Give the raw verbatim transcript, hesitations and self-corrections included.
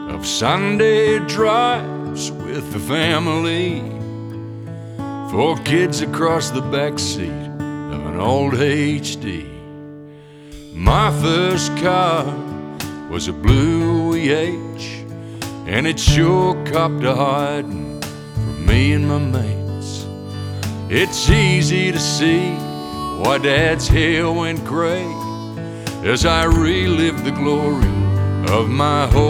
of Sunday drives with the family, four kids across the backseat of an old H D. My first car was a blue E H, and it sure copped a hiding from me and my mates. It's easy to see why Dad's hair went gray as I relived the glory of my whole